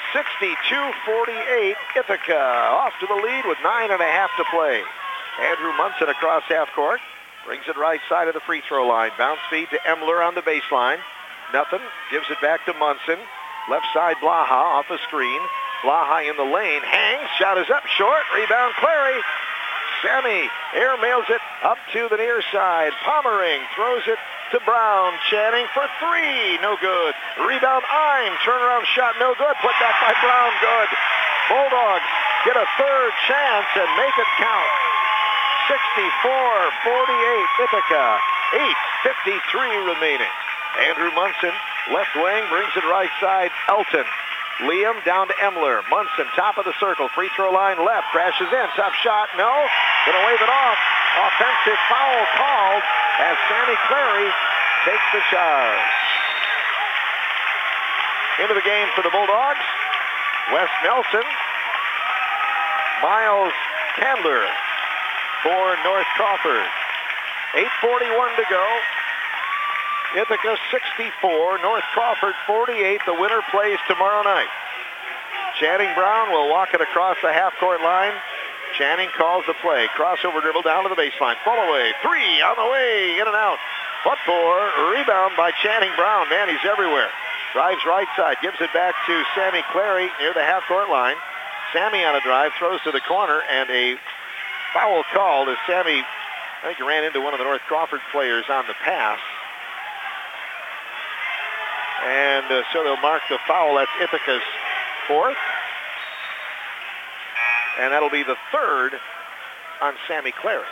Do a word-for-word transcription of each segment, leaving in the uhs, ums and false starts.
sixty-two forty-eight, Ithaca off to the lead with nine and a half to play. Andrew Munson across half court. Brings it right side of the free throw line. Bounce feed to Emler on the baseline. Nothing. Gives it back to Munson. Left side Blaha off a screen. Blaha in the lane. Hangs. Shot is up short. Rebound Clary. Sammy airmails it up to the near side. Pommering throws it to Brown. Channing for three. No good. Rebound Ime. Turnaround shot. No good. Put back by Brown. Good. Bulldogs get a third chance and make it count. sixty-four forty-eight Ithaca. eight fifty-three remaining. Andrew Munson, left wing, brings it right side. Elton. Liam down to Emler. Munson, top of the circle. Free throw line left. Crashes in. Top shot. No. Gonna wave it off. Offensive foul called as Sammy Clary takes the charge. Into the game for the Bulldogs. Wes Nelson. Miles Candler for North Crawford. eight forty-one to go. Ithaca sixty-four, North Crawford forty-eight. The winner plays tomorrow night. Channing Brown will walk it across the half-court line. Channing calls the play. Crossover dribble down to the baseline. Fall away. Three on the way. In and out. Foot four. Rebound by Channing Brown. Man, he's everywhere. Drives right side. Gives it back to Sammy Clary near the half-court line. Sammy on a drive. Throws to the corner. And a foul called as Sammy, I think he ran into one of the North Crawford players on the pass. And uh, so they'll mark the foul. That's Ithaca's fourth. And that'll be the third on Sammy Clary.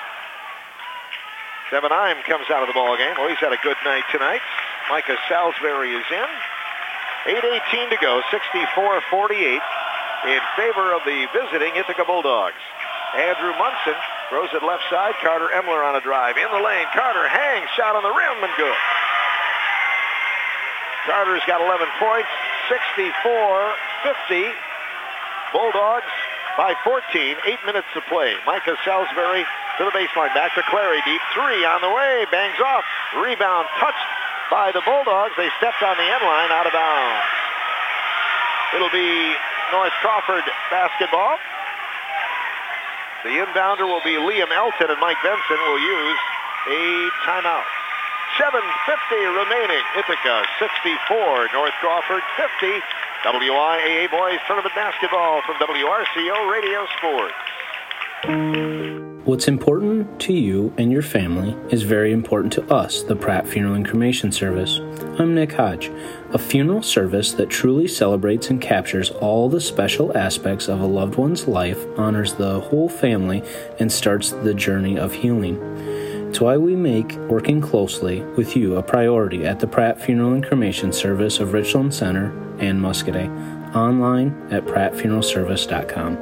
Devin Ime comes out of the ball game. Oh, he's had a good night tonight. Micah Salisbury is in. eight eighteen to go, sixty-four forty-eight in favor of the visiting Ithaca Bulldogs. Andrew Munson throws it left side. Carter Emler on a drive. In the lane, Carter hangs. Shot on the rim and good. Carter's got eleven points, sixty-four fifty. Bulldogs by fourteen, eight minutes to play. Micah Salisbury to the baseline, back to Clary, deep three on the way, bangs off. Rebound touched by the Bulldogs. They stepped on the end line, out of bounds. It'll be North Crawford basketball. The inbounder will be Liam Elton, and Mike Benson will use a timeout. seven fifty remaining. Ithaca sixty-four, North Crawford fifty. W I A A Boys Tournament Basketball from W R C O Radio Sports. What's important to you and your family is very important to us, the Pratt Funeral and Cremation Service. I'm Nick Hodge, a funeral service that truly celebrates and captures all the special aspects of a loved one's life, honors the whole family, and starts the journey of healing. It's why we make working closely with you a priority at the Pratt Funeral and Cremation Service of Richland Center and Muscoda. Online at pratt funeral service dot com.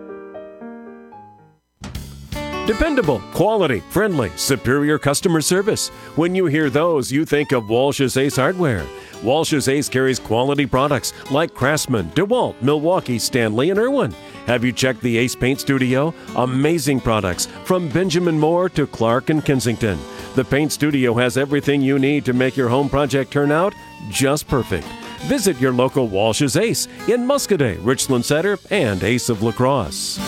Dependable, quality, friendly, superior customer service. When you hear those, you think of Walsh's Ace Hardware. Walsh's Ace carries quality products like Craftsman, DeWalt, Milwaukee, Stanley, and Irwin. Have you checked the Ace Paint Studio? Amazing products from Benjamin Moore to Clark and Kensington. The Paint Studio has everything you need to make your home project turn out just perfect. Visit your local Walsh's Ace in Muscoda, Richland Center, and Ace of La Crosse.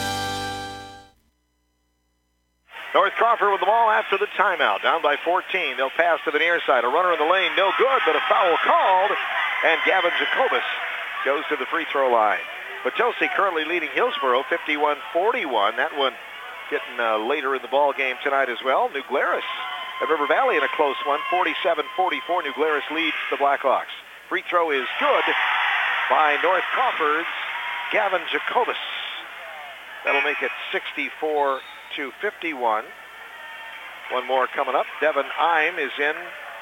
North Crawford with the ball after the timeout. Down by fourteen. They'll pass to the near side. A runner in the lane. No good, but a foul called. And Gavin Jacobus goes to the free throw line. Potosi currently leading Hillsboro fifty-one forty-one. That one getting uh, later in the ball game tonight as well. New Glarus at River Valley in a close one. forty-seven forty-four. New Glarus leads the Blackhawks. Free throw is good by North Crawford's Gavin Jacobus. That'll make it sixty-four to fifty-one. One more coming up. Devin Ime is in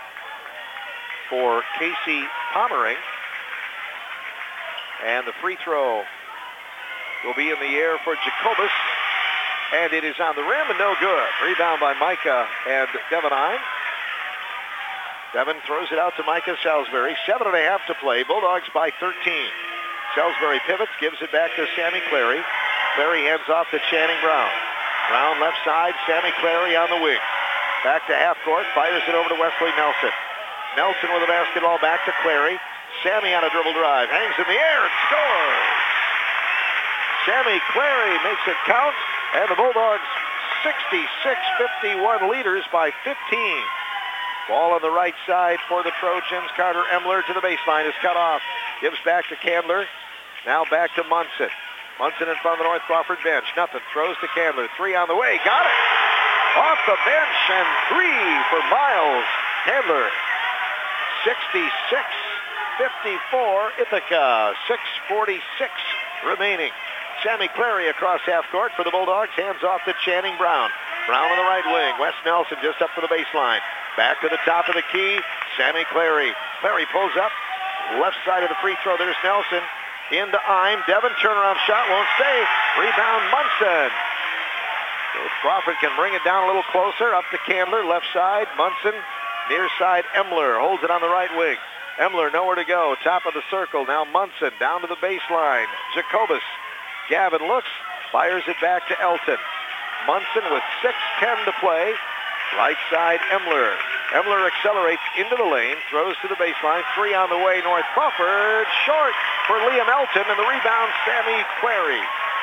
for Casey Pommering. And the free throw will be in the air for Jacobus. And it is on the rim and no good. Rebound by Micah and Devin Ime. Devin throws it out to Micah Salisbury. Seven and a half to play. Bulldogs by thirteen. Salisbury pivots, gives it back to Sammy Clary. Clary hands off to Channing Brown. Brown left side, Sammy Clary on the wing. Back to half court, fires it over to Wesley Nelson. Nelson with the basketball back to Clary. Sammy on a dribble drive. Hangs in the air and scores. Sammy Clary makes it count. And the Bulldogs sixty-six fifty-one leaders by fifteen. Ball on the right side for the Trojans. Carter Emler to the baseline is cut off. Gives back to Candler. Now back to Munson. Munson in front of the North Crawford bench. Nothing. Throws to Candler. Three on the way. Got it. Off the bench and three for Miles Candler. sixty-six fifty-four Ithaca. six forty-six remaining. Sammy Clary across half court for the Bulldogs. Hands off to Channing Brown. Brown on the right wing. Wes Nelson just up for the baseline. Back to the top of the key. Sammy Clary. Clary pulls up. Left side of the free throw. There's Nelson. Into Eim. Devin turnaround shot. Won't stay. Rebound Munson. Crawford can bring it down a little closer. Up to Candler. Left side. Munson. Near side Emler. Holds it on the right wing. Emler nowhere to go. Top of the circle. Now Munson down to the baseline. Jacobus. Gavin looks. Fires it back to Elton. Munson with six ten to play. Right side Emler. Emler accelerates into the lane. Throws to the baseline. Three on the way. North Crawford. Short for Liam Elton. And the rebound Sammy Clary.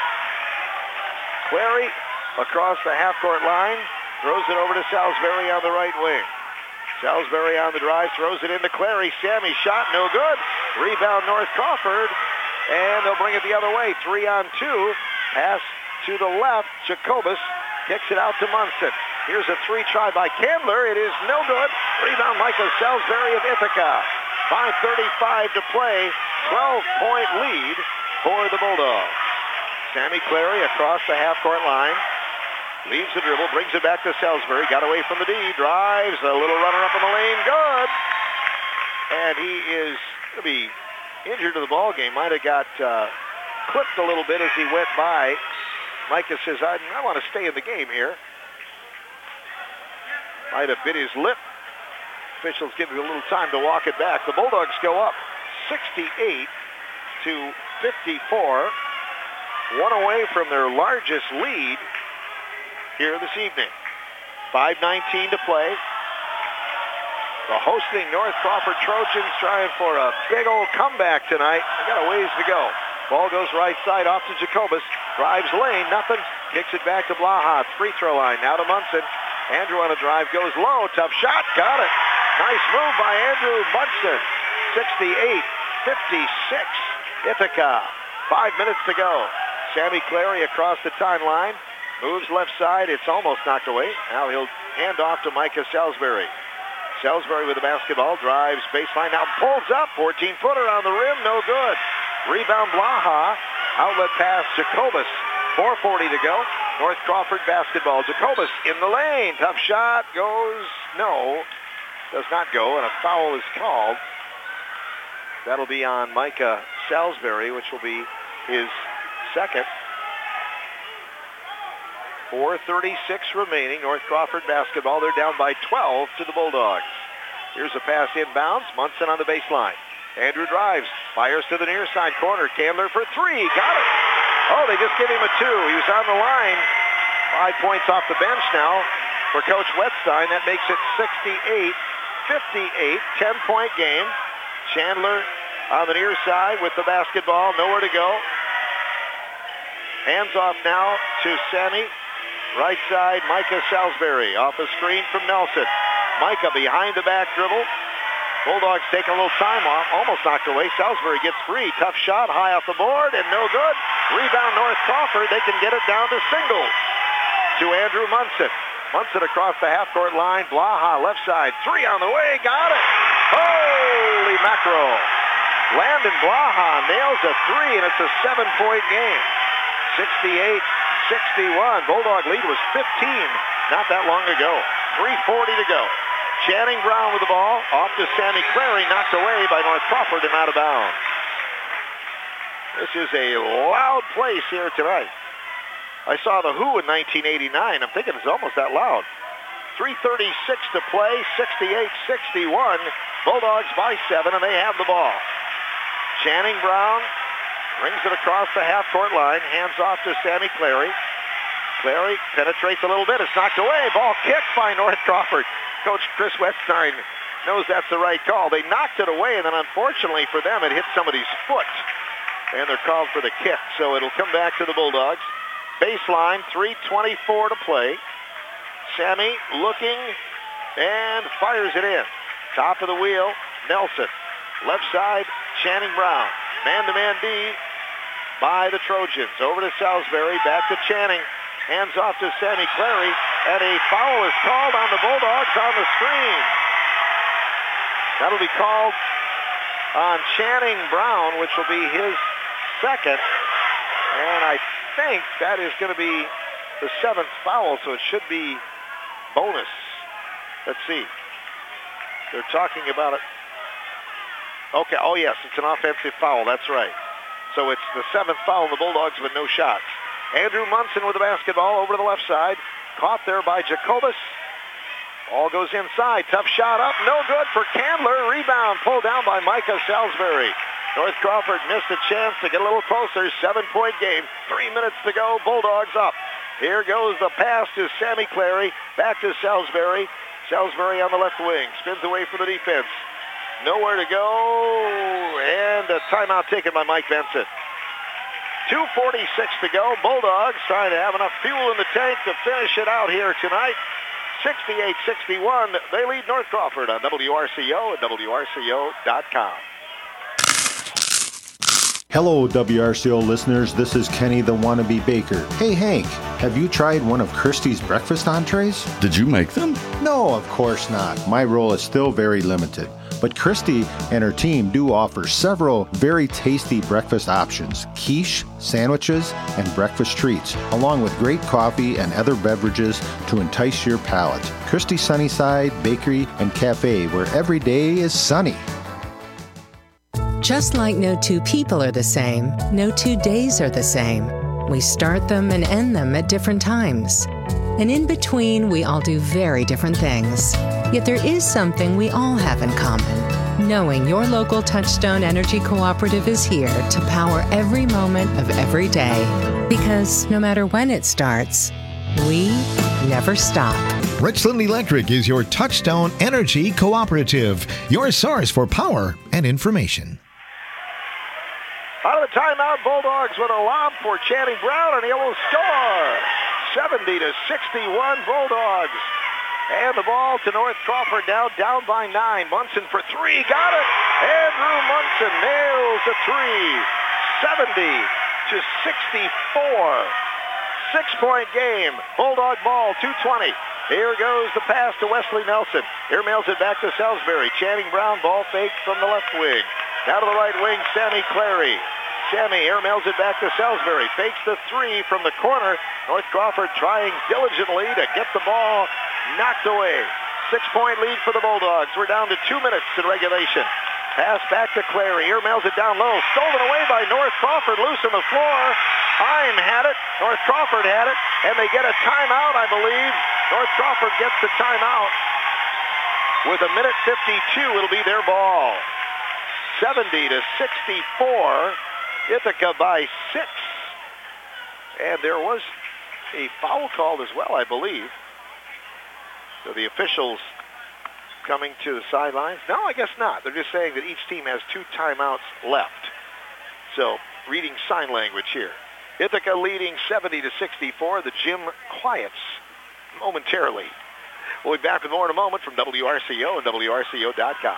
Clary across the half-court line. Throws it over to Salisbury on the right wing. Salisbury on the drive. Throws it into Clary. Sammy shot. No good. Rebound North Crawford. And they'll bring it the other way. Three on two. Pass to the left. Jacobus kicks it out to Munson. Here's a three try by Candler. It is no good. Rebound Michael Salisbury of Ithaca. five thirty-five to play. twelve-point lead for the Bulldogs. Sammy Clary across the half-court line. Leaves the dribble. Brings it back to Salisbury. Got away from the D. Drives. A little runner up in the lane. Good. And he is going to be injured to the ball game. Might have got uh, clipped a little bit as he went by. Micah says, I, I want to stay in the game here. Might have bit his lip. Officials give him a little time to walk it back. The Bulldogs go up sixty-eight to fifty-four. One away from their largest lead here this evening. five nineteen to play. The hosting North Crawford Trojans trying for a big old comeback tonight. They got a ways to go. Ball goes right side off to Jacobus. Drives lane, nothing. Kicks it back to Blaha. Free throw line. Now to Munson. Andrew on a drive. Goes low. Tough shot. Got it. Nice move by Andrew Munson. sixty-eight fifty-six. Ithaca. Five minutes to go. Sammy Clary across the timeline. Moves left side. It's almost knocked away. Now he'll hand off to Micah Salisbury. Salisbury with the basketball. Drives baseline. Now pulls up. fourteen-footer on the rim. No good. Rebound Blaha. Outlet pass Jacobus. four forty to go. North Crawford basketball. Jacobus in the lane. Tough shot. Goes. No. Does not go. And a foul is called. That'll be on Micah Salisbury, which will be his second. four thirty-six remaining. North Crawford basketball. They're down by twelve to the Bulldogs. Here's a pass inbounds. Munson on the baseline. Andrew drives. Fires to the near side corner. Candler for three. Got it. Oh, they just gave him a two. He was on the line. Five points off the bench now for Coach Wetstein. That makes it sixty-eight fifty-eight. ten-point game. Chandler on the near side with the basketball. Nowhere to go. Hands off now to Sammy. Right side, Micah Salisbury. Off a screen from Nelson. Micah behind the back dribble. Bulldogs taking a little time off. Almost knocked away. Salisbury gets free. Tough shot high off the board and no good. Rebound North Crawford. They can get it down to singles to Andrew Munson. Munson across the half-court line. Blaha left side. Three on the way. Got it. Holy mackerel. Landon Blaha nails a three, and it's a seven-point game. sixty-eight sixty-one. Bulldog lead was fifteen not that long ago. three forty to go. Channing Brown with the ball. Off to Sammy Clary. Knocked away by North Crawford and out of bounds. This is a loud place here tonight. I saw the Who in nineteen eighty-nine. I'm thinking it's almost that loud. three thirty-six to play. sixty-eight sixty-one. Bulldogs by seven, and they have the ball. Channing Brown brings it across the half-court line. Hands off to Sammy Clary. Clary penetrates a little bit. It's knocked away. Ball kicked by North Crawford. Coach Chris Wetstein knows that's the right call. They knocked it away, and then unfortunately for them, it hit somebody's foot. And they're called for the kick, so it'll come back to the Bulldogs. Baseline, three twenty-four to play. Sammy looking and fires it in. Top of the wheel, Nelson. Left side, Channing Brown. Man-to-man D by the Trojans. Over to Salisbury, back to Channing. Hands off to Sammy Clary, and a foul is called on the Bulldogs on the screen. That'll be called on Channing Brown, which will be his second. And I think that is going to be the seventh foul, so it should be bonus. Let's see. They're talking about it. Okay, oh yes, it's an offensive foul, that's right. So it's the seventh foul of the Bulldogs, but no shots. Andrew Munson with the basketball over to the left side. Caught there by Jacobus. All goes inside. Tough shot up. No good for Candler. Rebound pulled down by Micah Salisbury. North Crawford missed a chance to get a little closer. Seven-point game. Three minutes to go. Bulldogs up. Here goes the pass to Sammy Clary. Back to Salisbury. Salisbury on the left wing. Spins away from the defense. Nowhere to go. And a timeout taken by Mike Benson. two forty-six to go. Bulldogs trying to have enough fuel in the tank to finish it out here tonight. sixty-eight sixty-one. They lead North Crawford on W R C O and W R C O dot com. Hello, W R C O listeners. This is Kenny the Wannabe Baker. Hey, Hank, have you tried one of Christie's breakfast entrees? Did you make them? No, of course not. My role is still very limited. But Christy and her team do offer several very tasty breakfast options, quiche, sandwiches, and breakfast treats, along with great coffee and other beverages to entice your palate. Christy Sunnyside Bakery and Cafe, where every day is sunny. Just like no two people are the same, no two days are the same. We start them and end them at different times. And in between, we all do very different things. Yet there is something we all have in common. Knowing your local Touchstone Energy Cooperative is here to power every moment of every day. Because no matter when it starts, we never stop. Richland Electric is your Touchstone Energy Cooperative, your source for power and information. Out of the timeout, Bulldogs with a lob for Channing Brown, and he will score. seventy to sixty-one, Bulldogs. And the ball to North Crawford now, down by nine. Munson for three, got it. Andrew Munson nails a three. seventy to sixty-four. Six-point game. Bulldog ball, two twenty. Here goes the pass to Wesley Nelson. Here mails it back to Salisbury. Channing Brown, ball fake from the left wing. Now to the right wing, Sammy Clary. Sammy here mails it back to Salisbury. Fakes the three from the corner. North Crawford trying diligently to get the ball knocked away. Six-point lead for the Bulldogs. We're down to two minutes in regulation. Pass back to Clary. Here mails it down low. Stolen away by North Crawford. Loose on the floor. Heim had it. North Crawford had it. And they get a timeout, I believe. North Crawford gets the timeout. With a minute fifty-two, it'll be their ball. seventy to sixty-four. Ithaca by six. And there was a foul called as well, I believe. So the officials coming to the sidelines. No, I guess not. They're just saying that each team has two timeouts left. So reading sign language here. Ithaca leading seventy to sixty-four. The gym quiets momentarily. We'll be back with more in a moment from W R C O and W R C O dot com.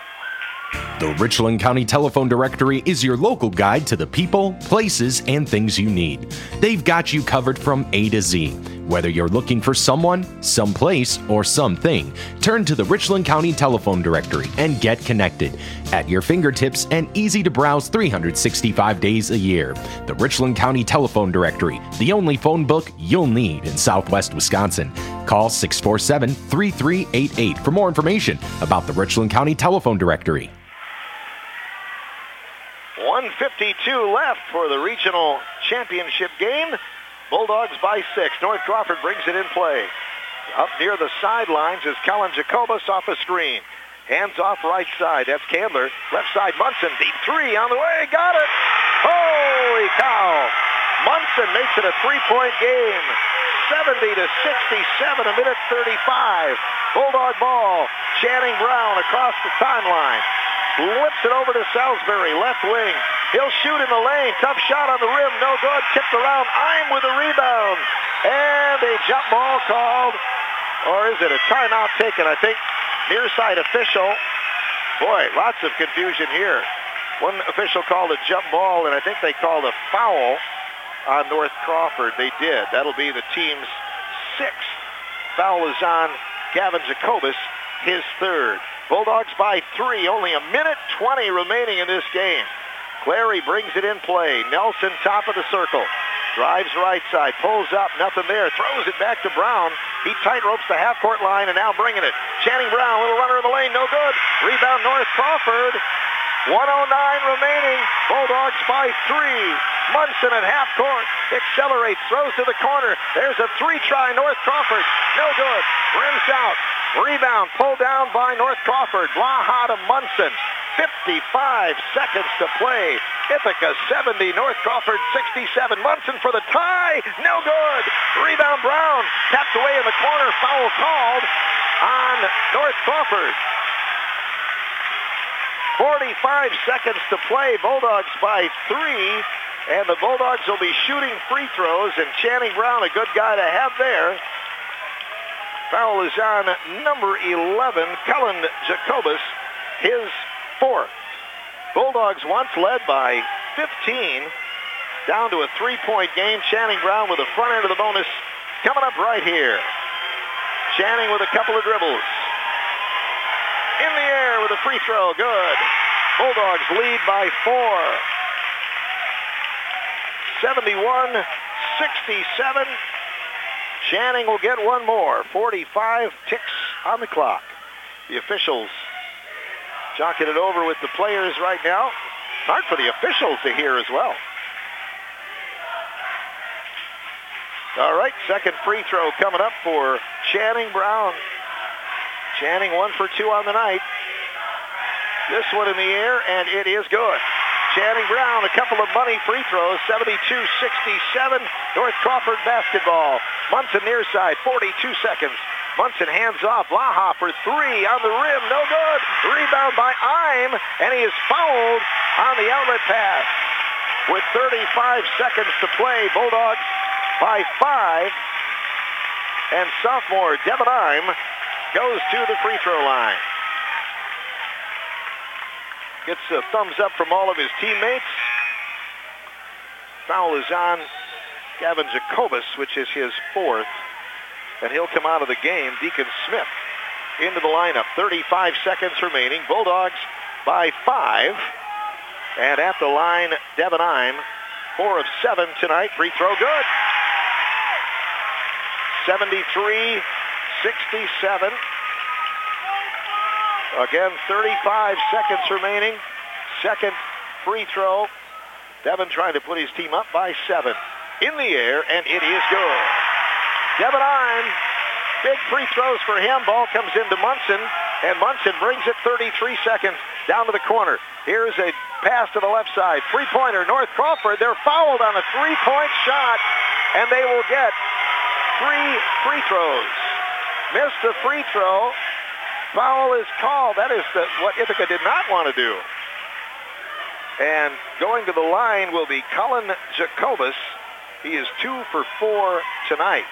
The Richland County Telephone Directory is your local guide to the people, places, and things you need. They've got you covered from A to Z. Whether you're looking for someone, someplace, or something, turn to the Richland County Telephone Directory and get connected. At your fingertips and easy to browse three hundred sixty-five days a year. The Richland County Telephone Directory, the only phone book you'll need in Southwest Wisconsin. Call six four seven, three three eight eight for more information about the Richland County Telephone Directory. one fifty-two left for the regional championship game. Bulldogs by six. North Crawford brings it in play. Up near the sidelines is Colin Jacobus off a screen. Hands off right side. That's Candler. Left side Munson. Deep three on the way. Got it. Holy cow. Munson makes it a three-point game. seventy to sixty-seven, a minute thirty-five. Bulldog ball. Channing Brown across the timeline. Flips it over to Salisbury, left wing. He'll shoot in the lane. Tough shot on the rim. No good. Tipped around. I'm with a rebound. And a jump ball called. Or is it a timeout taken? I think near side official. Boy, lots of confusion here. One official called a jump ball, and I think they called a foul on North Crawford. They did. That'll be the team's sixth. Foul is on Gavin Jacobus, his third. Bulldogs by three. Only a minute twenty remaining in this game. Clary brings it in play. Nelson, top of the circle. Drives right side. Pulls up. Nothing there. Throws it back to Brown. He tight ropes the half-court line and now bringing it. Channing Brown, little runner in the lane. No good. Rebound North Crawford. one oh nine remaining. Bulldogs by three. Munson at half court. Accelerates. Throws to the corner. There's a three-try North Crawford. No good. Rims out. Rebound pulled down by North Crawford. Blaha to Munson. fifty-five seconds to play. Ithaca seventy. North Crawford sixty-seven. Munson for the tie. No good. Rebound Brown. Tapped away in the corner. Foul called on North Crawford. forty-five seconds to play. Bulldogs by three. And the Bulldogs will be shooting free throws. And Channing Brown, a good guy to have there. Foul is on number eleven, Cullen Jacobus, his fourth. Bulldogs once led by fifteen. Down to a three-point game. Channing Brown with the front end of the bonus coming up right here. Channing with a couple of dribbles. In the air with a free throw. Good. Bulldogs lead by four. seventy-one sixty-seven. Channing will get one more. forty-five ticks on the clock. The officials talking it over with the players right now. Hard for the officials to hear as well. All right, second free throw coming up for Channing Brown. Channing one for two on the night. This one in the air, and it is good. Channing Brown, a couple of money free throws, seventy-two sixty-seven, North Crawford basketball. Munson near side, forty-two seconds. Munson hands off, Blaha for three on the rim, no good. Rebound by Eim, and he is fouled on the outlet pass. With thirty-five seconds to play, Bulldogs by five. And sophomore Devin Eim goes to the free throw line. Gets a thumbs up from all of his teammates. Foul is on Gavin Jacobus, which is his fourth. And he'll come out of the game. Deacon Smith into the lineup. thirty-five seconds remaining. Bulldogs by five. And at the line, Devin Eim, four of seven tonight. Free throw good. seventy-three sixty-seven. Again, thirty-five seconds remaining. Second free throw. Devin trying to put his team up by seven. In the air, and it is good. Devin Eim, big free throws for him. Ball comes into Munson, and Munson brings it thirty-three seconds down to the corner. Here's a pass to the left side. Three-pointer, North Crawford. They're fouled on a three-point shot, and they will get three free throws. Missed the free throw. Foul is called. That is the, what Ithaca did not want to do. And going to the line will be Cullen Jacobus. He is two for four tonight.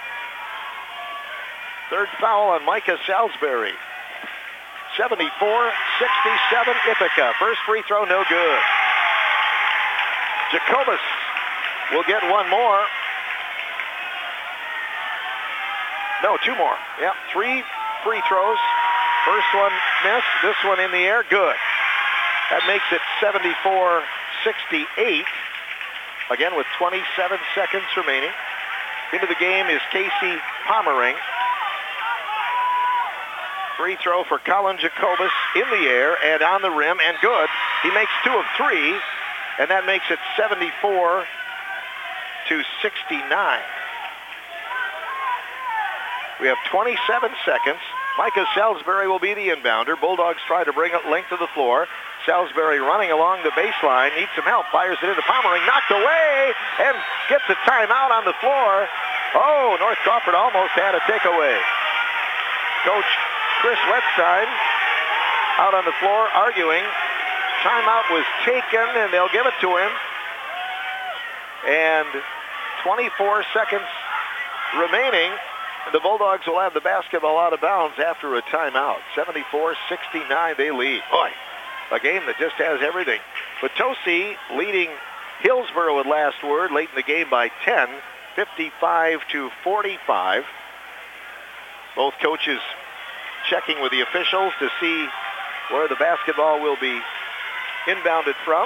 Third foul on Micah Salisbury. seventy-four sixty-seven Ithaca. First free throw, no good. Jacobus will get one more. No, two more. Yep, three free throws. First one missed. This one in the air. Good. That makes it seventy-four sixty-eight. Again with twenty-seven seconds remaining. Into the game is Casey Pommering. Free throw for Colin Jacobus in the air and on the rim and good. He makes two of three, and that makes it seventy-four to sixty-nine. We have twenty-seven seconds. Micah Salisbury will be the inbounder. Bulldogs try to bring it length of the floor. Salisbury running along the baseline, needs some help, fires it into Pommering, knocked away, and gets a timeout on the floor. Oh, North Crawford almost had a takeaway. Coach Chris Wettstein out on the floor arguing. Timeout was taken, and they'll give it to him. And twenty-four seconds remaining. The Bulldogs will have the basketball out of bounds after a timeout. seventy-four sixty-nine, they lead. Boy, a game that just has everything. Potosi leading Hillsboro with last word late in the game by ten, fifty-five to forty-five. Both coaches checking with the officials to see where the basketball will be inbounded from.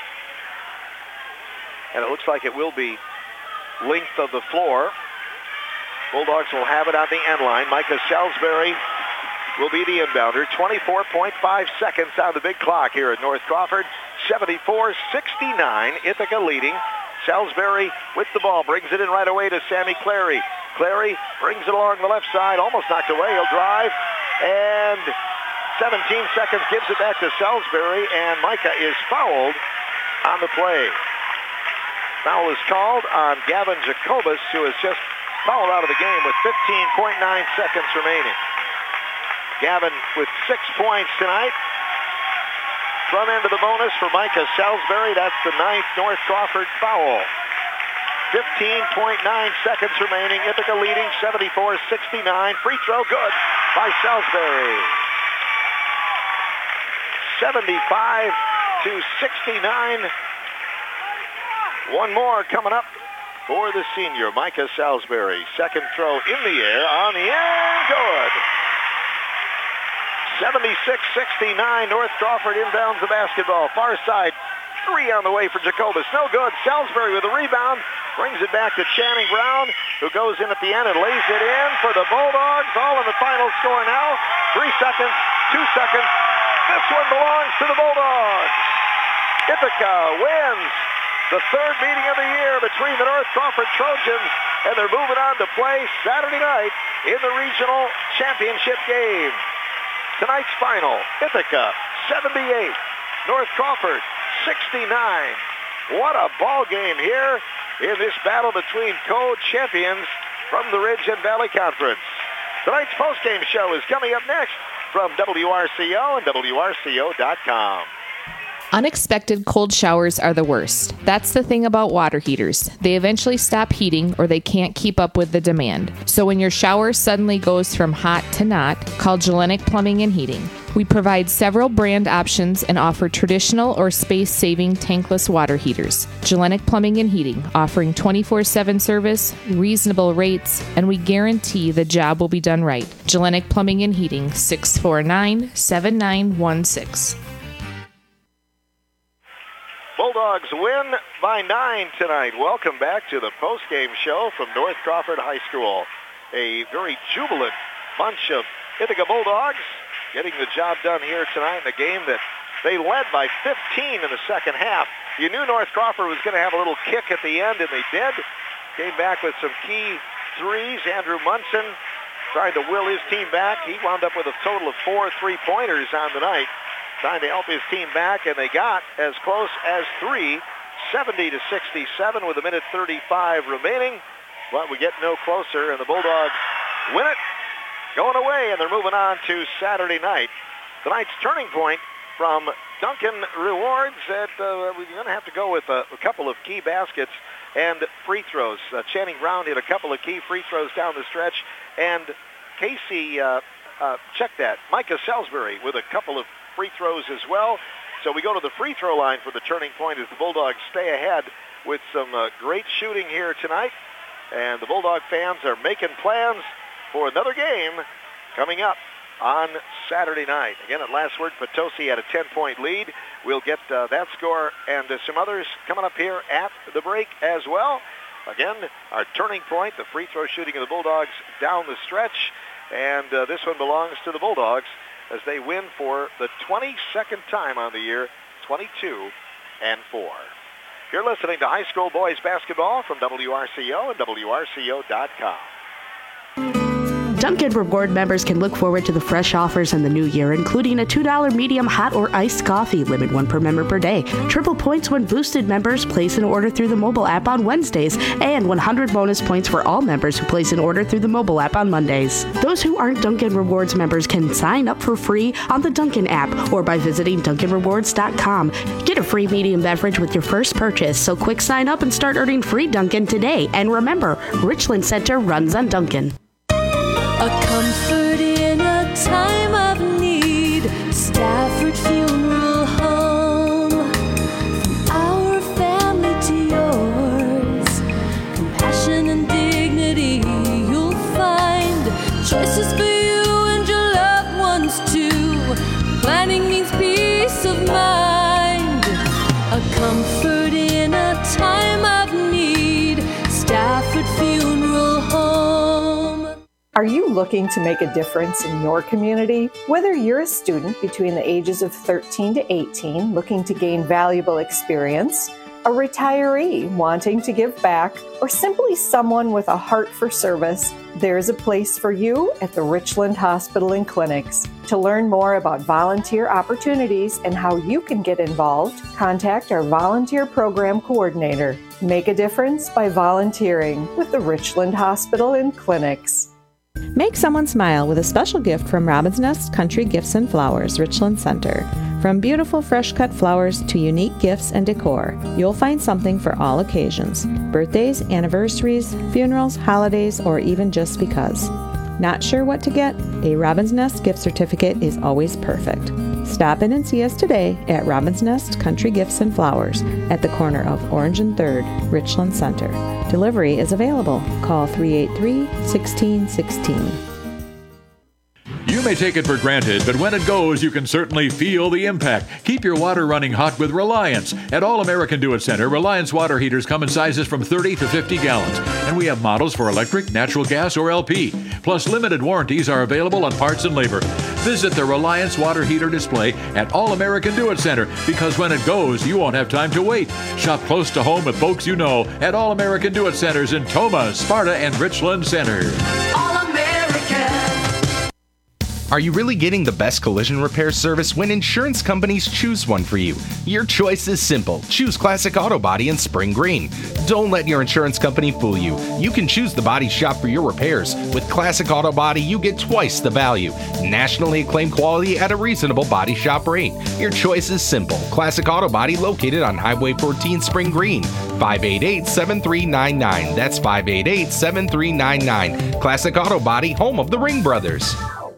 And it looks like it will be length of the floor. Bulldogs will have it on the end line. Micah Salisbury will be the inbounder. twenty-four point five seconds on the big clock here at North Crawford. seventy-four sixty-nine, Ithaca leading. Salisbury with the ball, brings it in right away to Sammy Clary. Clary brings it along the left side, almost knocked away. He'll drive, and seventeen seconds gives it back to Salisbury, and Micah is fouled on the play. Foul is called on Gavin Jacobus, who has just fouled out of the game with fifteen point nine seconds remaining. Gavin with six points tonight. Front end of the bonus for Micah Salisbury. That's the ninth North Crawford foul. fifteen point nine seconds remaining. Ithaca leading seventy-four sixty-nine. Free throw good by Salisbury. seventy-five to sixty-nine. One more coming up for the senior, Micah Salisbury. Second throw in the air, on the end, good. seventy-six sixty-nine, North Crawford inbounds the basketball. Far side, three on the way for Jacobus. No good. Salisbury with a rebound, brings it back to Channing Brown, who goes in at the end and lays it in for the Bulldogs. All in the final score now. Three seconds, two seconds. This one belongs to the Bulldogs. Ithaca wins the third meeting of the year between the North Crawford Trojans, and they're moving on to play Saturday night in the regional championship game. Tonight's final, Ithaca seventy-eight, North Crawford sixty-nine. What a ball game here in this battle between co-champions from the Ridge and Valley Conference. Tonight's postgame show is coming up next from W R C O and W R C O dot com. Unexpected cold showers are the worst. That's the thing about water heaters. They eventually stop heating or they can't keep up with the demand. So when your shower suddenly goes from hot to not, call Gellenic Plumbing and Heating. We provide several brand options and offer traditional or space-saving tankless water heaters. Gellenic Plumbing and Heating, offering twenty-four seven service, reasonable rates, and we guarantee the job will be done right. Gellenic Plumbing and Heating, six four nine, seven nine one six. Bulldogs win by nine tonight. Welcome back to the postgame show from North Crawford High School. A very jubilant bunch of Ithaca Bulldogs getting the job done here tonight in a game that they led by fifteen in the second half. You knew North Crawford was going to have a little kick at the end, and they did. Came back with some key threes. Andrew Munson trying to will his team back. He wound up with a total of four three-pointers on the night, trying to help his team back, and they got as close as three, seventy to sixty-seven with a minute thirty-five remaining. But we get no closer, and the Bulldogs win it, going away, and they're moving on to Saturday night. Tonight's turning point from Duncan Rewards, that uh, we're going to have to go with a, a couple of key baskets and free throws. Uh, Channing Brown hit a couple of key free throws down the stretch, and Casey, uh, uh, check that, Micah Salisbury with a couple of free throws as well. So we go to the free throw line for the turning point as the Bulldogs stay ahead with some uh, great shooting here tonight. And the Bulldog fans are making plans for another game coming up on Saturday night. Again, at last word, Potosi had a ten-point lead. We'll get uh, that score and uh, some others coming up here at the break as well. Again, our turning point, the free throw shooting of the Bulldogs down the stretch. And uh, this one belongs to the Bulldogs as they win for the twenty-second time on the year, twenty-two and four. You're listening to high school boys basketball from W R C O and W R C O dot com. Dunkin' Reward members can look forward to the fresh offers in the new year, including a two dollar medium hot or iced coffee, limit one per member per day, triple points when boosted members place an order through the mobile app on Wednesdays, and one hundred bonus points for all members who place an order through the mobile app on Mondays. Those who aren't Dunkin' Rewards members can sign up for free on the Dunkin' app or by visiting Dunkin Rewards dot com. Get a free medium beverage with your first purchase, so quick sign up and start earning free Dunkin' today. And remember, Richland Center runs on Dunkin'. A comfort in a time of need. Stafford Funeral Home. From our family to yours. Compassion and dignity you'll find. Choices for you and your loved ones too. Planning means peace of mind. A comfort in a time of need. Stafford Funeral Home. Are you looking to make a difference in your community? Whether you're a student between the ages of thirteen to eighteen looking to gain valuable experience, a retiree wanting to give back, or simply someone with a heart for service, there's a place for you at the Richland Hospital and Clinics. To learn more about volunteer opportunities and how you can get involved, contact our volunteer program coordinator. Make a difference by volunteering with the Richland Hospital and Clinics. Make someone smile with a special gift from Robin's Nest Country Gifts and Flowers, Richland Center. From beautiful fresh-cut flowers to unique gifts and decor, you'll find something for all occasions. Birthdays, anniversaries, funerals, holidays, or even just because. Not sure what to get? A Robin's Nest gift certificate is always perfect. Stop in and see us today at Robin's Nest Country Gifts and Flowers at the corner of Orange and third, Richland Center. Delivery is available. Call three eight three, one six one six. You may take it for granted, but when it goes, you can certainly feel the impact. Keep your water running hot with Reliance. At All American Do-It Center, Reliance water heaters come in sizes from thirty to fifty gallons, and we have models for electric, natural gas, or L P. Plus, limited warranties are available on parts and labor. Visit the Reliance water heater display at All American Do-It Center, because when it goes, you won't have time to wait. Shop close to home with folks you know at All American Do-It Centers in Toma, Sparta, and Richland Center. Are you really getting the best collision repair service when insurance companies choose one for you? Your choice is simple. Choose Classic Auto Body in Spring Green. Don't let your insurance company fool you. You can choose the body shop for your repairs. With Classic Auto Body, you get twice the value. Nationally acclaimed quality at a reasonable body shop rate. Your choice is simple. Classic Auto Body located on Highway fourteen Spring Green. five eight eight, seven three nine nine. That's five eight eight, seven three nine nine. Classic Auto Body, home of the Ring Brothers.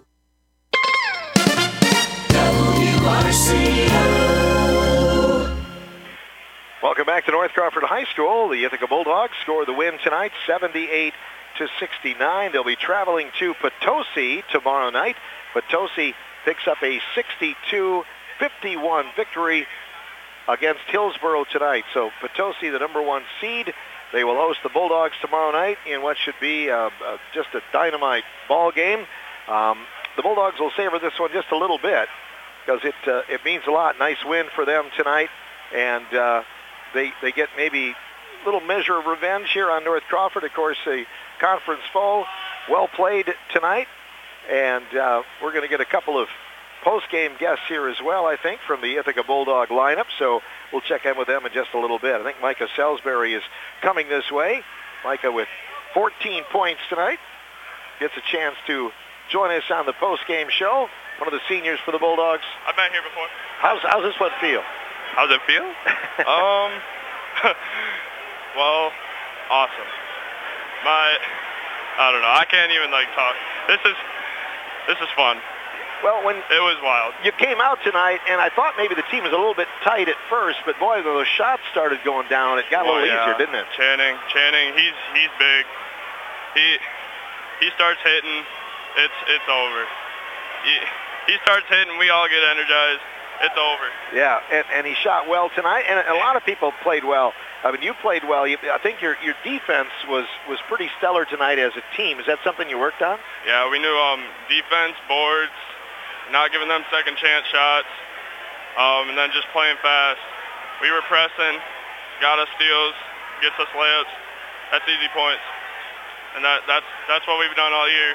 Welcome back to North Crawford High School. The Ithaca Bulldogs score the win tonight, seventy-eight to sixty-nine. They'll be traveling to Potosi tomorrow night. Potosi picks up a sixty-two fifty-one victory against Hillsboro tonight. So Potosi, the number one seed, they will host the Bulldogs tomorrow night in what should be uh, uh, just a dynamite ball game. Um, the Bulldogs will savor this one just a little bit, because it uh, it means a lot. Nice win for them tonight, and uh, they they get maybe a little measure of revenge here on North Crawford. Of course, a conference foe. Well played tonight, and uh, we're going to get a couple of post-game guests here as well, I think, from the Ithaca Bulldog lineup, so we'll check in with them in just a little bit. I think Micah Salisbury is coming this way. Micah with fourteen points tonight gets a chance to join us on the post-game show. One of the seniors for the Bulldogs. I've been here before. How's how's this one feel? How's it feel? um, well, awesome. My, I don't know. I can't even like talk. This is this is fun. Well, when it was wild. You came out tonight, and I thought maybe the team was a little bit tight at first, but boy, when those shots started going down, it got a oh, little yeah. easier, didn't it? Channing, Channing, he's he's big. He he starts hitting, it's it's over. He, he starts hitting, we all get energized. It's over. Yeah, and, and he shot well tonight, and a lot of people played well. I mean, you played well. You, I think your your defense was, was pretty stellar tonight as a team. Is that something you worked on? Yeah, we knew um, defense, boards, not giving them second chance shots, um, and then just playing fast. We were pressing, got us steals, gets us layups. That's easy points, and that that's that's what we've done all year.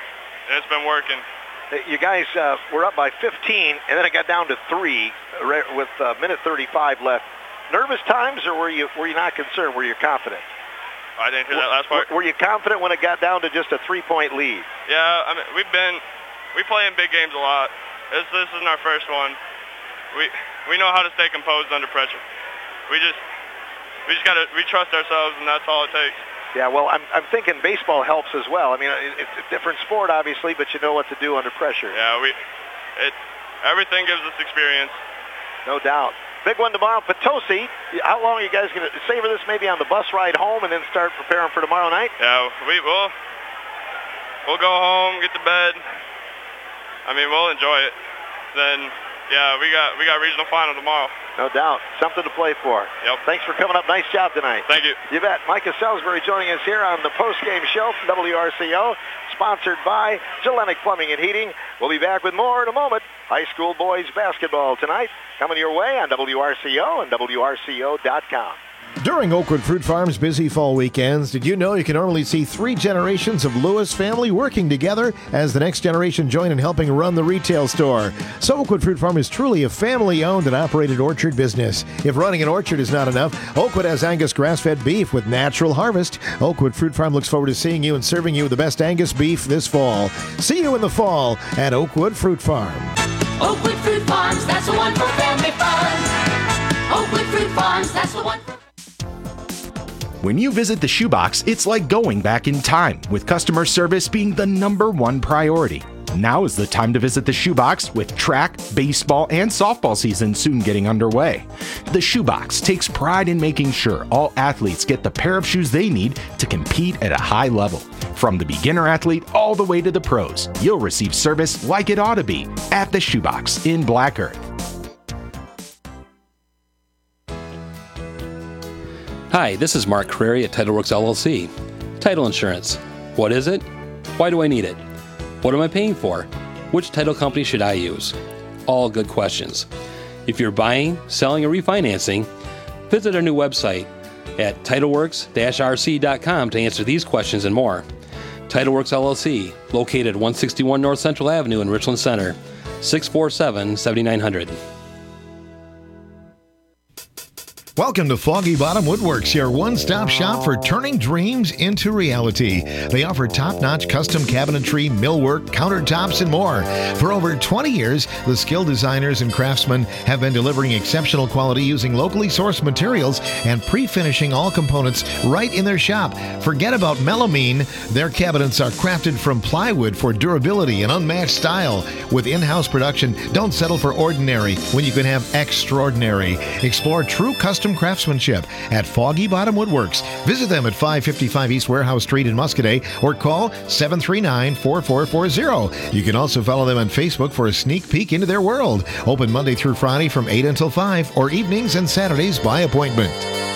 it's been working. You guys uh, were up by fifteen, and then it got down to three with a uh, minute thirty-five left. Nervous times, or were you were you not concerned? Were you confident? I didn't hear that last part. Were you confident when it got down to just a three-point lead? Yeah, I mean, we've been we play in big games a lot. This this isn't our first one. We we know how to stay composed under pressure. We just we just gotta we trust ourselves, and that's all it takes. Yeah, well, I'm I'm thinking baseball helps as well. I mean, it's a different sport, obviously, but you know what to do under pressure. Yeah, we it everything gives us experience. No doubt. Big one tomorrow, Potosi. How long are you guys going to savor this? Maybe on the bus ride home, and then start preparing for tomorrow night? Yeah, we will. We'll go home, get to bed. I mean, we'll enjoy it. Then, yeah, we got we got regional final tomorrow. No doubt. Something to play for. Yep. Thanks for coming up. Nice job tonight. Thank you. You bet. Micah Salisbury joining us here on the post-game show from W R C O, sponsored by Gellenic Plumbing and Heating. We'll be back with more in a moment. High school boys basketball tonight coming your way on W R C O and W R C O dot com. During Oakwood Fruit Farm's busy fall weekends, did you know you can normally see three generations of Lewis family working together as the next generation join in helping run the retail store? So Oakwood Fruit Farm is truly a family-owned and operated orchard business. If running an orchard is not enough, Oakwood has Angus grass-fed beef with natural harvest. Oakwood Fruit Farm looks forward to seeing you and serving you the best Angus beef this fall. See you in the fall at Oakwood Fruit Farm. Oakwood Fruit Farms, that's the one for family fun. Oakwood Fruit Farms, that's the one for... When you visit the Shoebox, it's like going back in time, with customer service being the number one priority. Now is the time to visit the Shoebox, with track, baseball, and softball season soon getting underway. The Shoebox takes pride in making sure all athletes get the pair of shoes they need to compete at a high level. From the beginner athlete all the way to the pros, you'll receive service like it ought to be at the Shoebox in Black Earth. Hi, this is Mark Crary at TitleWorks L L C. Title insurance. What is it? Why do I need it? What am I paying for? Which title company should I use? All good questions. If you're buying, selling, or refinancing, visit our new website at titleworks dash r c dot com to answer these questions and more. TitleWorks L L C, located at one sixty-one North Central Avenue in Richland Center, six four seven, seven nine zero zero. Welcome to Foggy Bottom Woodworks, your one-stop shop for turning dreams into reality. They offer top-notch custom cabinetry, millwork, countertops, and more. For over twenty years, the skilled designers and craftsmen have been delivering exceptional quality using locally sourced materials and pre-finishing all components right in their shop. Forget about melamine. Their cabinets are crafted from plywood for durability and unmatched style. With in-house production, don't settle for ordinary when you can have extraordinary. Explore true custom craftsmanship at Foggy Bottom Woodworks. Visit them at five fifty-five East Warehouse Street in Muscoda or call seven three nine, four four four zero. You can also follow them on Facebook for a sneak peek into their world. Open Monday through Friday from eight until five or evenings and Saturdays by appointment.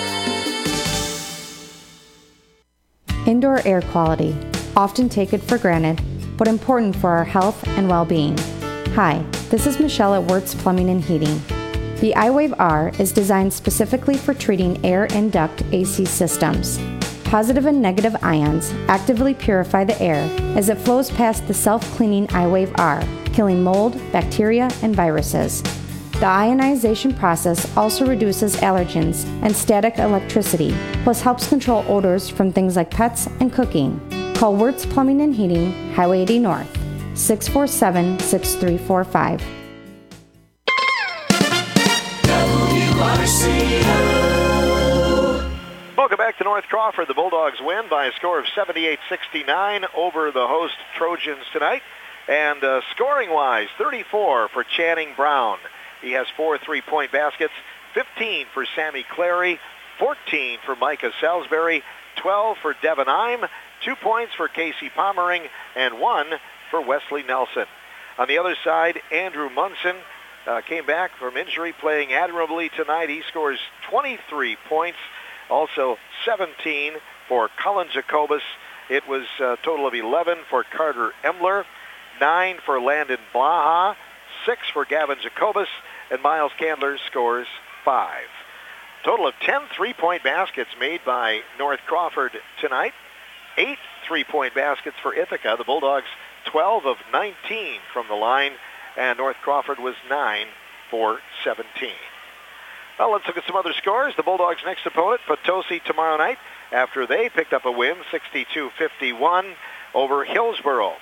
Indoor air quality. Often taken for granted, but important for our health and well-being. Hi, this is Michelle at Wirtz Plumbing and Heating. The iWave R is designed specifically for treating air and duct A C systems. Positive and negative ions actively purify the air as it flows past the self-cleaning iWave R, killing mold, bacteria, and viruses. The ionization process also reduces allergens and static electricity, plus helps control odors from things like pets and cooking. Call Wirtz Plumbing and Heating, Highway eighty North, six four seven, six three four five. Welcome back to North Crawford. The Bulldogs win by a score of seventy-eight sixty-nine over the host Trojans tonight. And uh, scoring-wise, thirty-four for Channing Brown. He has four three-point baskets, fifteen for Sammy Clary, fourteen for Micah Salisbury, twelve for Devin Ime, two points for Casey Pommering, and one for Wesley Nelson. On the other side, Andrew Munson uh, came back from injury, playing admirably tonight. He scores twenty-three points, also seventeen for Cullen Jacobus. It was a total of eleven for Carter Emler, nine for Landon Blaha, six for Gavin Jacobus, and Miles Candler scores five. Total of ten three-point baskets made by North Crawford tonight. Eight three-point baskets for Ithaca. The Bulldogs twelve of nineteen from the line, and North Crawford was nine for seventeen. Well, let's look at some other scores. The Bulldogs' next opponent, Potosi, tomorrow night, after they picked up a win, sixty-two fifty-one over Hillsboro.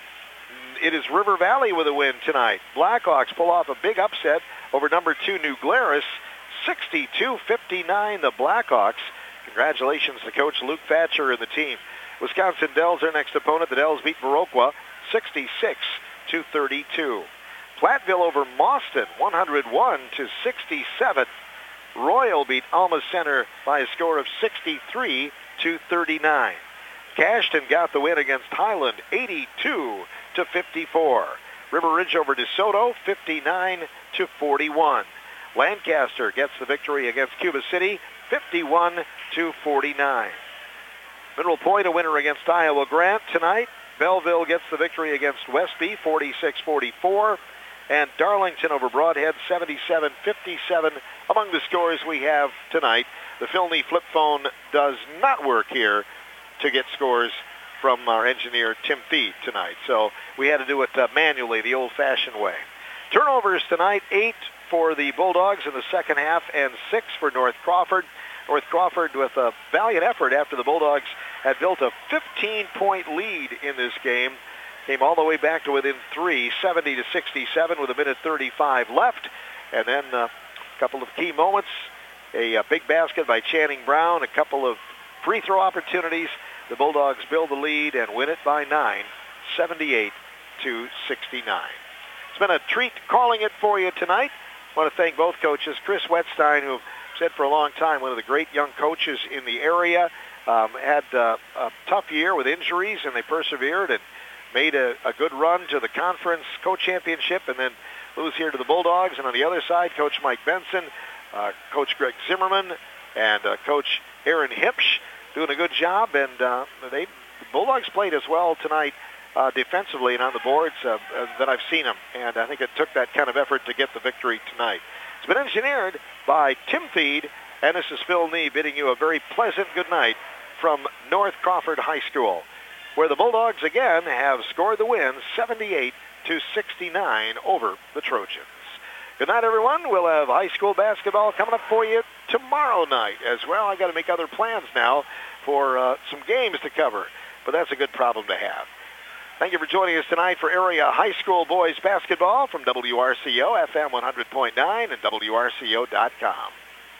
It is River Valley with a win tonight. Blackhawks pull off a big upset over number two New Glarus, sixty-two fifty-nine, the Blackhawks. Congratulations to Coach Luke Thatcher and the team. Wisconsin Dells, their next opponent. The Dells beat Viroqua, sixty-six to thirty-two. Platteville over Mauston, one hundred one to sixty-seven. Royal beat Alma Center by a score of sixty-three to thirty-nine. Cashton got the win against Highland, eighty-two to fifty-four. River Ridge over DeSoto, fifty-nine to forty-one. Lancaster gets the victory against Cuba City, fifty-one to forty-nine. Mineral Point a winner against Iowa Grant tonight. Belleville gets the victory against Westby, forty-six forty-four. And Darlington over Broadhead, seventy-seven fifty-seven among the scores we have tonight. The Filney flip phone does not work here to get scores from our engineer Tim Feed tonight. So we had to do it uh, manually, the old-fashioned way. Turnovers tonight, eight for the Bulldogs in the second half and six for North Crawford. North Crawford with a valiant effort after the Bulldogs had built a fifteen-point lead in this game. Came all the way back to within three, seventy to sixty-seven with a minute thirty-five left. And then uh, a couple of key moments, a, a big basket by Channing Brown, a couple of free throw opportunities. The Bulldogs build the lead and win it by nine, seventy-eight to sixty-nine. It's been a treat calling it for you tonight. I want to thank both coaches, Chris Wetstein, who said for a long time, one of the great young coaches in the area, um, had uh, a tough year with injuries, and they persevered and made a, a good run to the conference co-championship and then lose here to the Bulldogs. And on the other side, Coach Mike Benson, uh, Coach Greg Zimmerman, and uh, Coach Aaron Hipsch doing a good job. And uh, they, the Bulldogs played as well tonight uh, defensively and on the boards uh, uh, that I've seen them. And I think it took that kind of effort to get the victory tonight. It's been engineered by Tim Feed, and this is Phil Nee bidding you a very pleasant good night from North Crawford High School, where the Bulldogs again have scored the win, seventy-eight to sixty-nine over the Trojans. Good night, everyone. We'll have high school basketball coming up for you tomorrow night as well. I've got to make other plans now for uh, some games to cover, but that's a good problem to have. Thank you for joining us tonight for area high school boys basketball from W R C O F M one hundred point nine and W R C O dot com.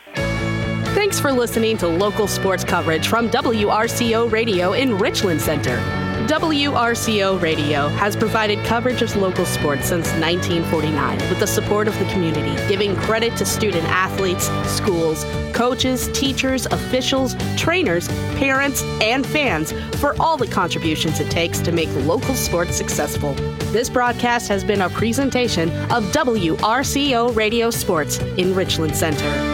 Thanks for listening to local sports coverage from W R C O Radio in Richland Center. W R C O Radio has provided coverage of local sports since nineteen forty-nine with the support of the community, giving credit to student athletes, schools, coaches, teachers, officials, trainers, parents, and fans for all the contributions it takes to make local sports successful. This broadcast has been a presentation of W R C O Radio Sports in Richland Center.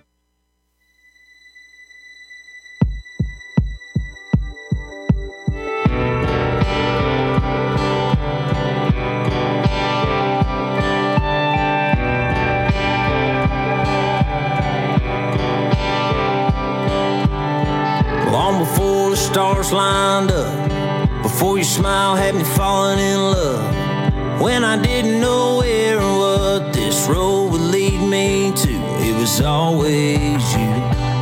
Stars lined up before your smile had me falling in love. When I didn't know where or what this road would lead me to, it was always you.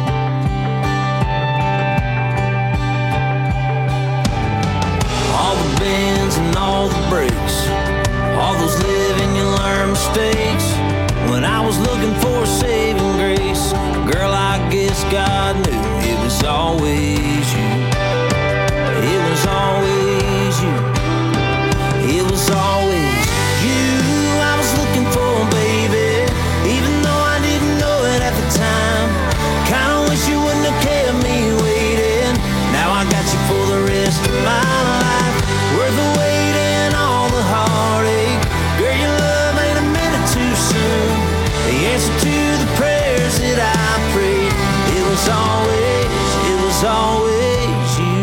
All the bends and all the breaks, all those live and you learn mistakes. When I was looking for a saving grace, girl, I guess God knew it was always you. It was always you. It was always you I was looking for, baby. Even though I didn't know it at the time. Kinda wish you wouldn't have kept me waiting. Now I got you for the rest of my life. Worth the wait and all the heartache. Girl, your love ain't a minute too soon. The answer to the prayers that I prayed. It was always, it was always you.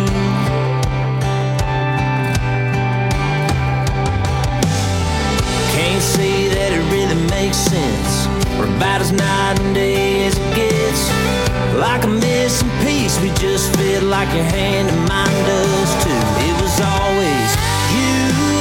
Can't say that it really makes sense. We're about as night and day as it gets. Like a missing piece, we just fit like your hand and mine does too. It was always you.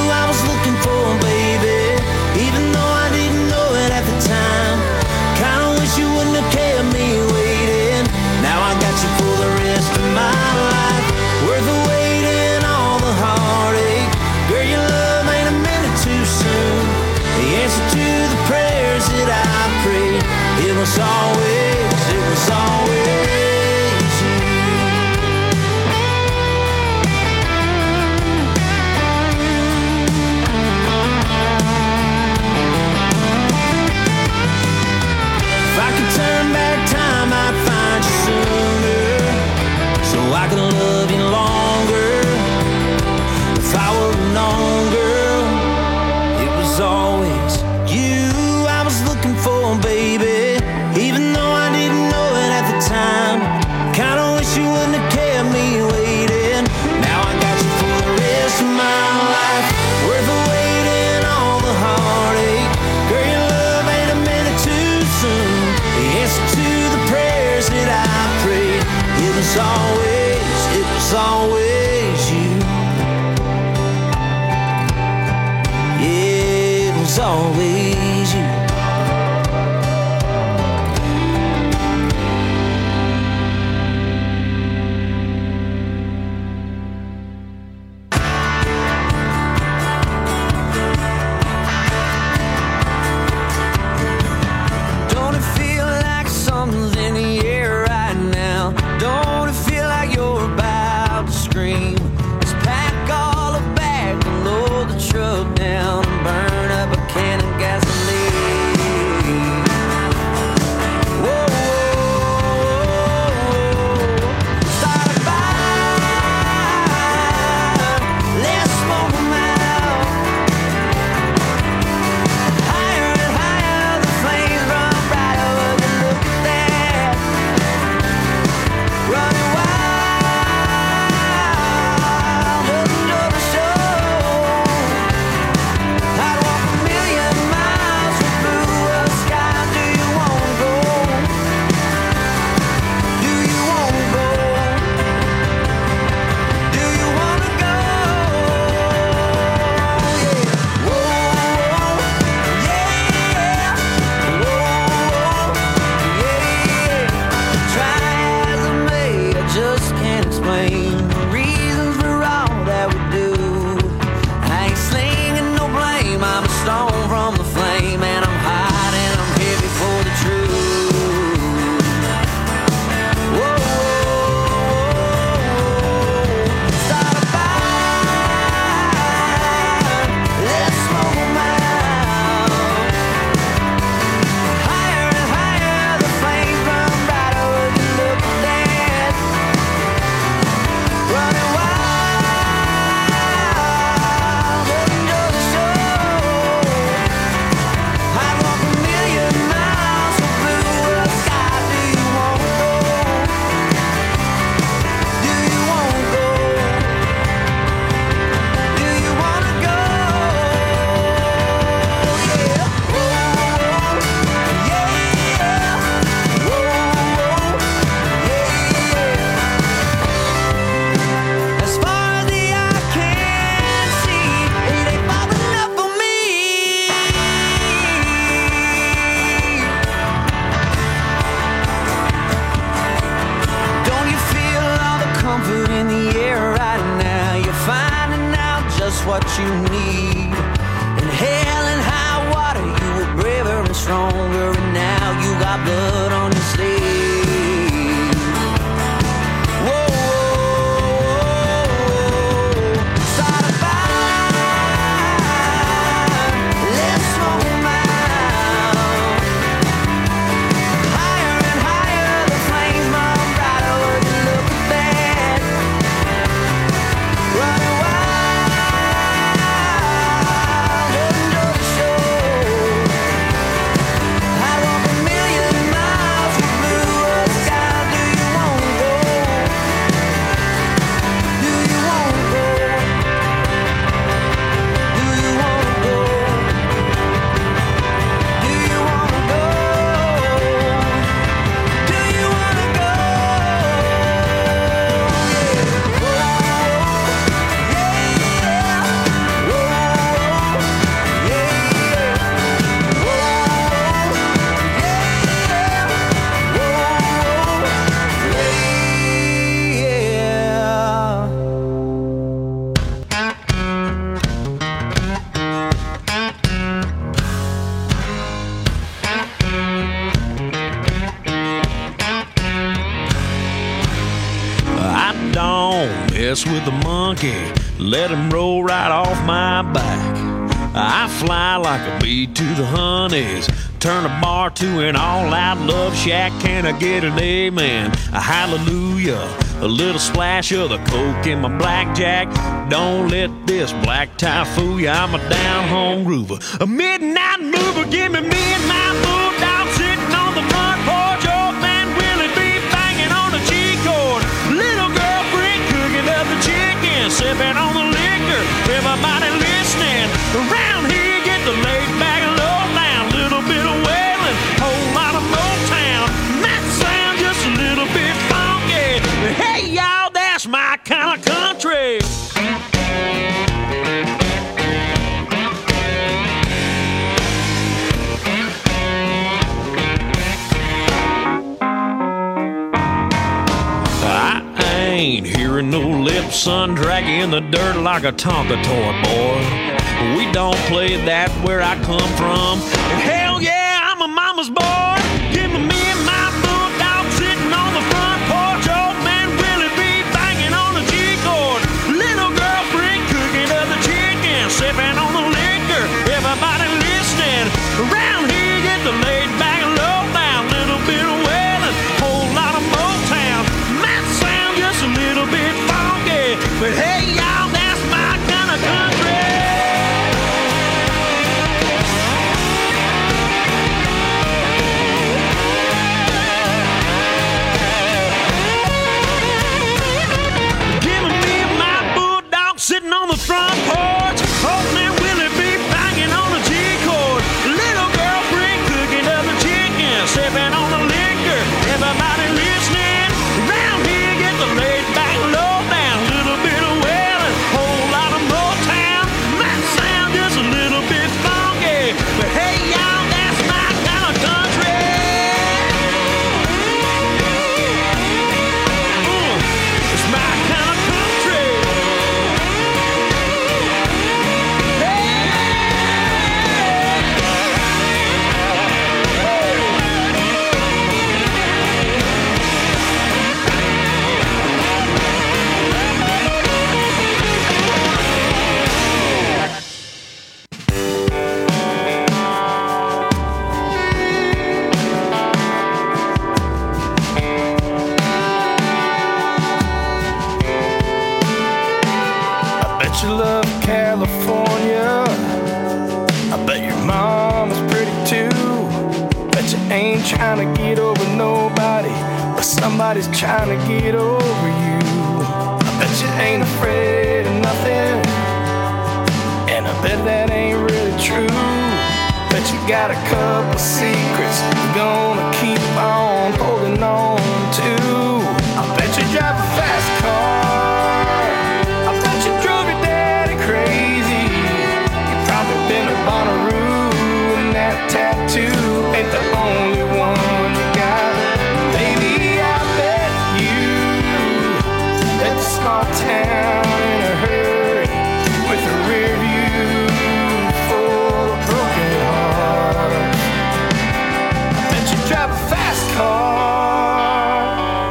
was always, it was always you. Yeah, it was always you. What you need. In hell and high water, you were braver and stronger, and now you got blood on your sleeve. Whoa, start a fire, let's smoke 'em out. Higher and higher, the flames burn brighter. Would you look at that? Running wild. With the monkey, let him roll right off my back. I fly like a bee to the honeys, turn a bar to an all-out love shack. Can I get an amen? A hallelujah, a little splash of the coke in my blackjack. Don't let this black tie fool ya, I'm a down-home groover, a midnight mover. Give me midnight bulldog sitting on the front porch. Old man Willie be banging on the G chord. Little girl Brick cooking up the chicken, sipping on the liquor. Everybody listening around here, get the laid back low down. Little bit of wailing, whole lot of Motown. That sound just a little bit funky. Hey! that's my kind of country. I ain't hearing no lips, son, dragging the dirt like a Tonka toy, boy. We don't play that where I come from. And hell yeah, I'm a mama's boy. Give me me and my bulldog sitting on the front porch. Old man Willie be banging on the G-chord. Little girl bring cooking of the chicken, sipping on the liquor. Everybody listening. Around here get the laid back and low down. Little bit of wailing, whole lot of Motown. Might sound just a little bit funky, but hey y'all, that's my kind of country. Sitting on the front porch, old man Willie be banging on the G-chord. Little girl bring cooking of the chicken, sipping on the liquor. Everybody listening. Around here get the laid back, low down, little bit of wailing, whole lot of Motown. Might sound just a little bit funky, but hey y'all, that's my kind of country. Mm, it's my kind of country. You love California. I bet your mama's pretty too. Bet you ain't trying to get over nobody, but somebody's trying to get over you. I bet you ain't afraid of nothing, and I bet that ain't really true. Bet you got a couple secrets you're gonna keep on holding on to. I bet you drive a fast car. Bonnaroo, and that tattoo ain't the only one you got. Baby, I bet you left a small town in a hurry with a rear view full of broken hearts. I bet you drive a fast car.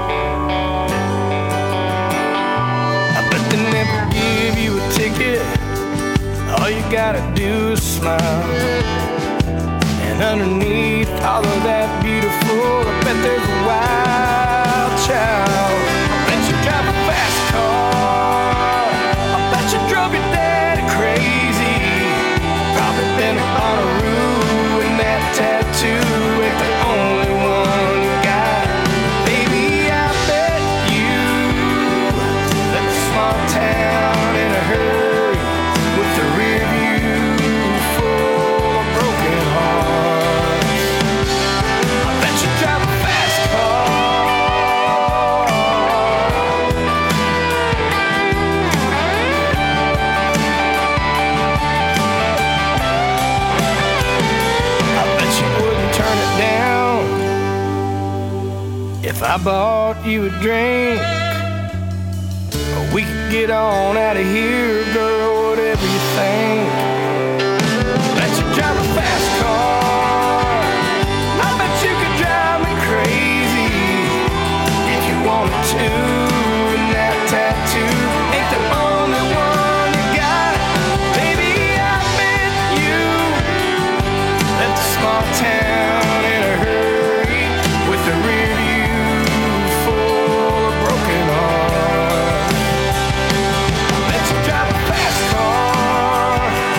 I bet they never give you a ticket. All you gotta do is smile, and underneath all of that beautiful, I bet there's a wild child. I bet you drive a fast car. I bet you drove your daddy crazy. Probably been a Bonnaroo, and that tattoo ain't the only one you got. Baby, I bet you left a small town in a hurry with the rear view full of broken hearts. I bet you drive a fast car. I bet you wouldn't turn it down if I bought you a drink. We could get on out of here, girl, whatever you think. Bet you drive a fast car. I bet you could drive me crazy if you wanted to. And that tattoo ain't the only one you got. Baby, I bet you left a small town in a hurry with the rear view full of broken hearts. I bet you drive a fast car.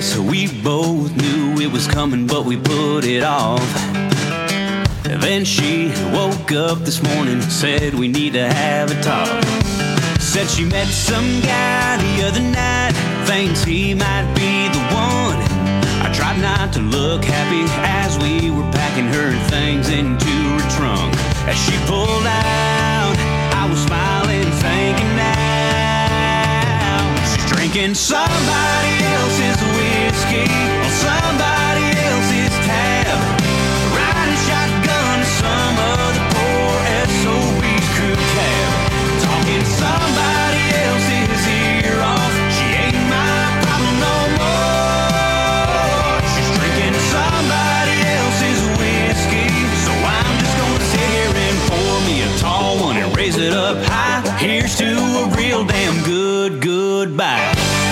So we both knew it was coming, but we put it off. Then she woke up this morning, said we need to have a talk. Said she met some guy the other night, thinks he might be the one. I tried not to look happy as we were packing her things into her trunk. As she pulled out, I was smiling, thinking now she's drinking somebody else's whiskey on somebody else's tab, riding shotgun to some other poor S O B's crew cab, talking somebody else's ear off. She ain't my problem no more. She's drinking somebody else's whiskey, so I'm just gonna sit here and pour me a tall one and raise it up high. Here's to a real damn good goodbye.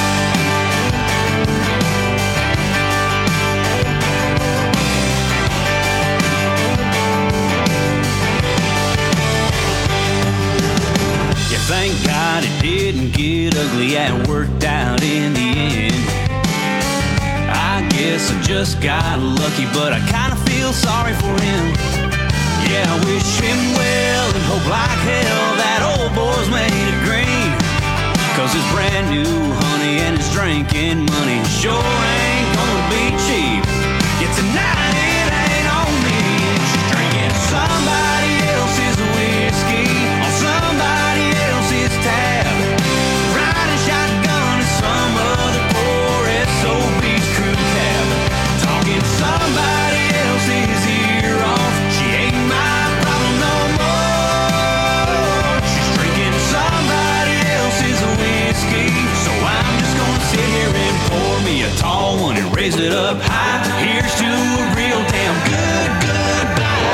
Thank God it didn't get ugly and worked out in the end. I guess I just got lucky, but I kinda feel sorry for him. Yeah, I wish him well and hope like hell that old boy's made it green. Cause his brand new honey and his drinking money sure ain't gonna be cheap. Yeah, tonight it ain't on me. She's drinking somebody else's whiskey on somebody else's tab, riding shotgun to some other poor S O B's crew cab, talking somebody else's ear off. She ain't my problem no more. She's drinking somebody else's whiskey, so I'm just gonna sit here and pour me a tall one and raise it up high. Here's to a real damn good goodbye.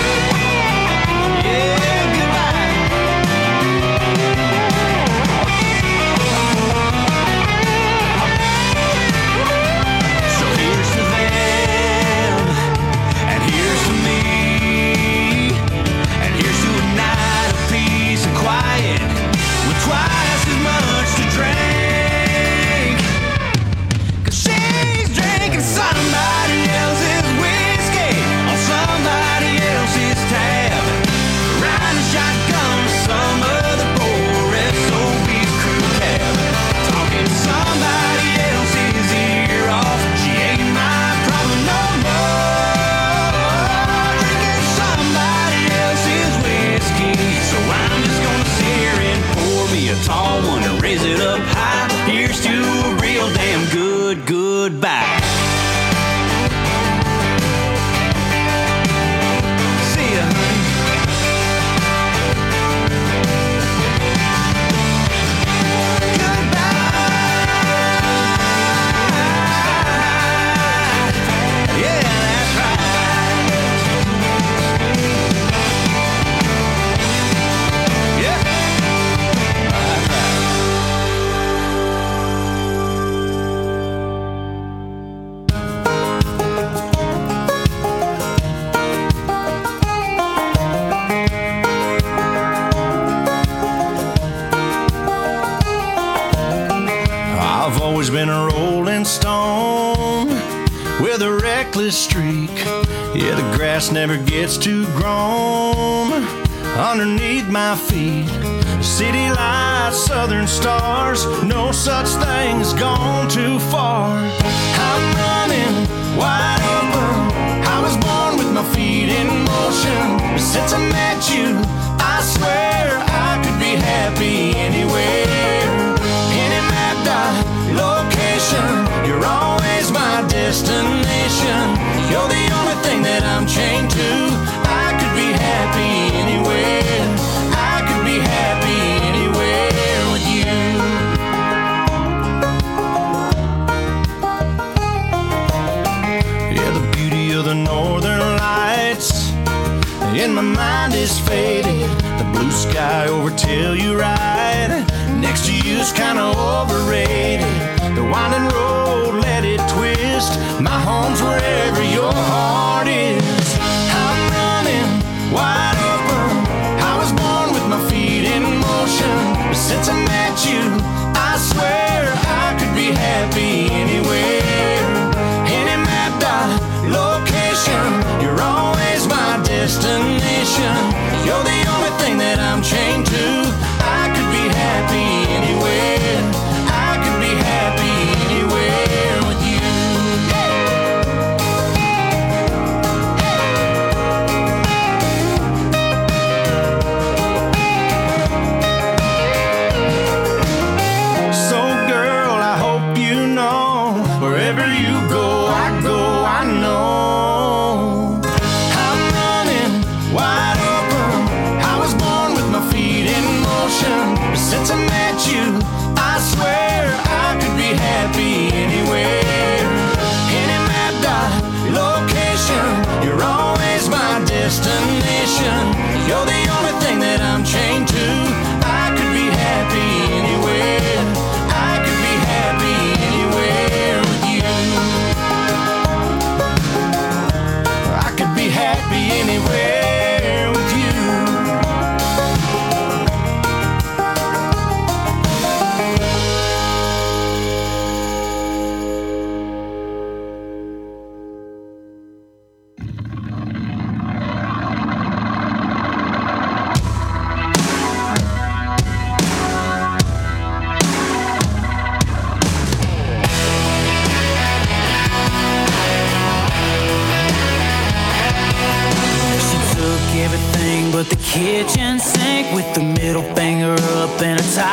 Yeah, goodbye. So here's to them, and here's to me, and here's to a night of peace and quiet with twice as much to drink. Cause she's drinking somebody else's whiskey on somebody else's tab, riding shotgun to some other poor S O B's crew cab, talking somebody else's ear off. She ain't my problem no more. Drinking somebody else's whiskey, so I'm just gonna sit here and pour me a tall one and raise it up high. Here's to a real damn good goodbye. See ya, honey. Yeah, that's right. Yeah. I've always been a rolling stone with a reckless streak. Yeah, the grass never gets too grown underneath my feet. City lights, southern stars, no such thing as gone too far. I'm running wide open. I was born with my feet in motion. But since I met you, I swear I could be happy anywhere. Any mapped out location, you're always my destination. You're the only thing that I'm chained to. I could be happy anywhere. I could be happy anywhere with you. Yeah, the beauty of the northern lights in my mind is faded. The blue sky over Telluride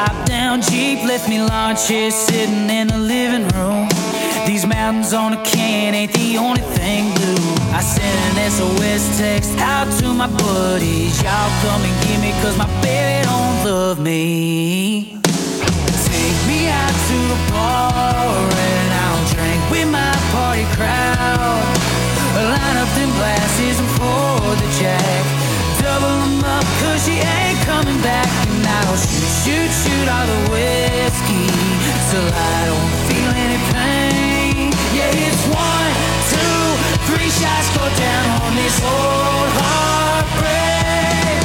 top-down Jeep left me lawn chair sitting in the living room. These mountains on a can ain't the only thing blue. I sent an S O S text out to my buddies. Y'all come and get me cause my baby don't love me. Take me out to the bar and I'll drink with my party crowd. Line up them glasses and pour the jack. Double them up cause she ain't coming back. And I'll shoot, shoot, shoot all the whiskey till I don't feel any pain. Yeah, it's one, two, three shots go down on this old heartbreak.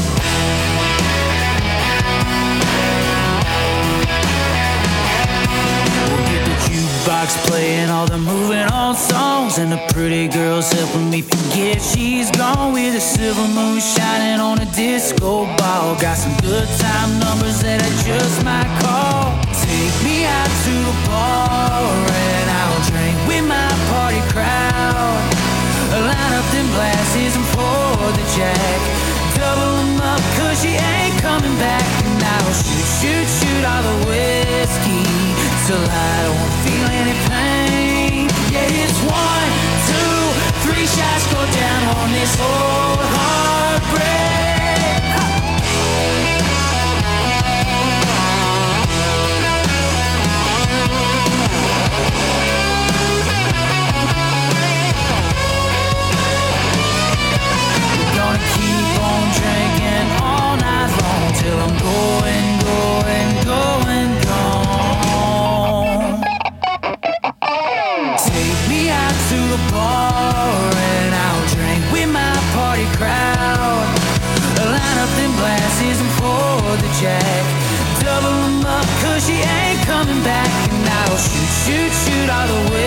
We'll get the jukebox playing all the moving on songs, and the pretty girl's helping me forget she's gone. With a silver moon shining on a disco ball. Got some good time numbers that I just might call. Take me out to the bar and I'll drink with my party crowd. Line up them glasses and pour the jack. Double them up cause she ain't coming back. And I'll shoot, shoot, shoot all the whiskey till I don't feel any pain. Yeah, it's one, two, three shots go down on this old heartbreak. Gonna keep on drinking all night long till I'm going, going, going, gone. Take me out to the bar and I'll drink with my party crowd. Line up them glasses and pour the jack. Double them up cause she ain't coming back. And I'll shoot, shoot, shoot all the way